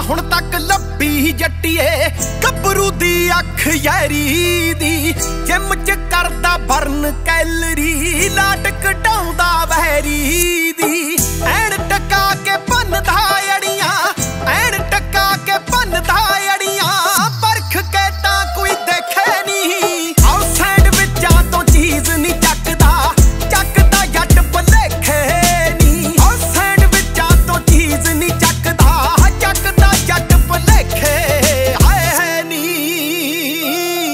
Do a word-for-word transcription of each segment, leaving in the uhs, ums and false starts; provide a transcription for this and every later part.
ਹੁਣ ਤੱਕ ਲੱਭੀ ਜੱਟੀਏ ਗੱਭਰੂ ਦੀ ਅੱਖ ਯਾਰੀ ਦੀ। ਜਿਮ ਚ ਕਰਦਾ ਬਰਨ ਕੈਲਰੀ ਲਾਟ ਘਟਾਉਂਦਾ ਵਹਿਰੀ ਦੀ। ਐਣ ਟਕਾ ਕੇ ਭੰਨਦਾ ਅੜੀਆਂ ਐਣ ਟਕਾ ਕੇ ਭੰਨਦਾ ਅੜੀਆਂ ਪਰਖ ਕੇ ਤਾਂ ਕੋਈ ਦੇਖੇ ਨਹੀਂ। ਆਓ ਸੈਂਡਵਿਚਾਂ ਤੋਂ ਚੀਜ਼ ਨਹੀਂ ਚੱਕਦਾ ਚੱਕਦਾ ਜੱਟ ਭੁਲੇਖੇ ਨਹੀਂ। ਆਓ ਸੈਂਡਵਿਚਾਂ ਤੋਂ ਚੀਜ਼ ਨਹੀਂ ਚੱਕਦਾ ਚੱਕਦਾ ਜੱਟ ਭੁਲੇਖੇ ਹਾਏ ਹੈ ਨੀ।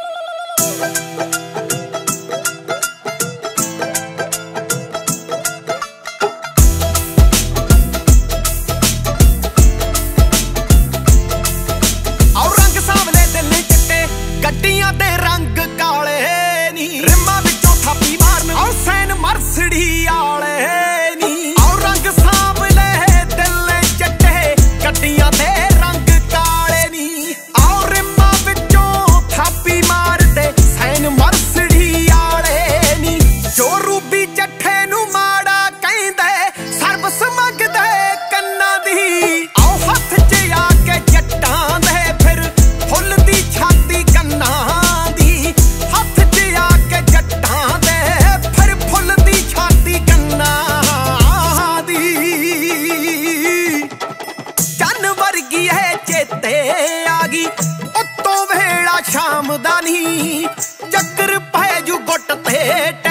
ਗੱਡੀਆਂ ਦੇ ਰੰਗ ਕਾਲੇ ਨੀ ਰਿਮਾਂ ਵਿੱਚੋਂ ਥਾਪੀ ਮਾਰਨ ਆਓ ਸੈਨ ਮਰਸਡੀ ਆਲੇ ਨੀ। ਆਓ ਰੰਗ ਸਾਂਵਲੇ ਦਿਲ ਚੱਟੇ ਗੱਡੀਆਂ ਦੇ ਰੰਗ ਕਾਲੇ ਨੀ। ਆਓ ਰਿਮਾਂ ਵਿੱਚੋਂ ਥਾਪੀ ਮਾਰਦੇ ਸੈਨ ਮਰਸਡੀ ਆਲੇ ਨੀ। ਜੋ ਰੂਬੀ ਚੱਠੇ ਨੂੰ ਮਾੜਾ ਕਹਿੰਦੇ ਸਰਵਿਸ ਮੰਗਦੇ ਕੰਨਾਂ ਦੀ। ਆਓ ਹੱਥ 'ਚ ਆ ਕੇ ਜੱਟਾਂ ਦੇ ਫਿਰ ਫੁੱਲ ਦੀ ਛਾਤੀ ਕੰਨਾਂ ਦੀ। ਹੱਥ 'ਚ ਆ ਕੇ ਜੱਟਾਂ ਦੇ ਫਿਰ ਫੁੱਲ ਦੀ ਛਾਤੀ ਕੰਨਾਂ ਦੀ। ਚੰਨ ਵਰਗੀ ਹੈ ਚੇਤੇ ਆ ਗਈ ਉੱਤੋਂ ਵੇਲਾ ਸ਼ਾਮ ਦਾ ਨੀ। ਚੱਕਰ ਪੈ ਜੂ ਗੁੱਟ ਤੇ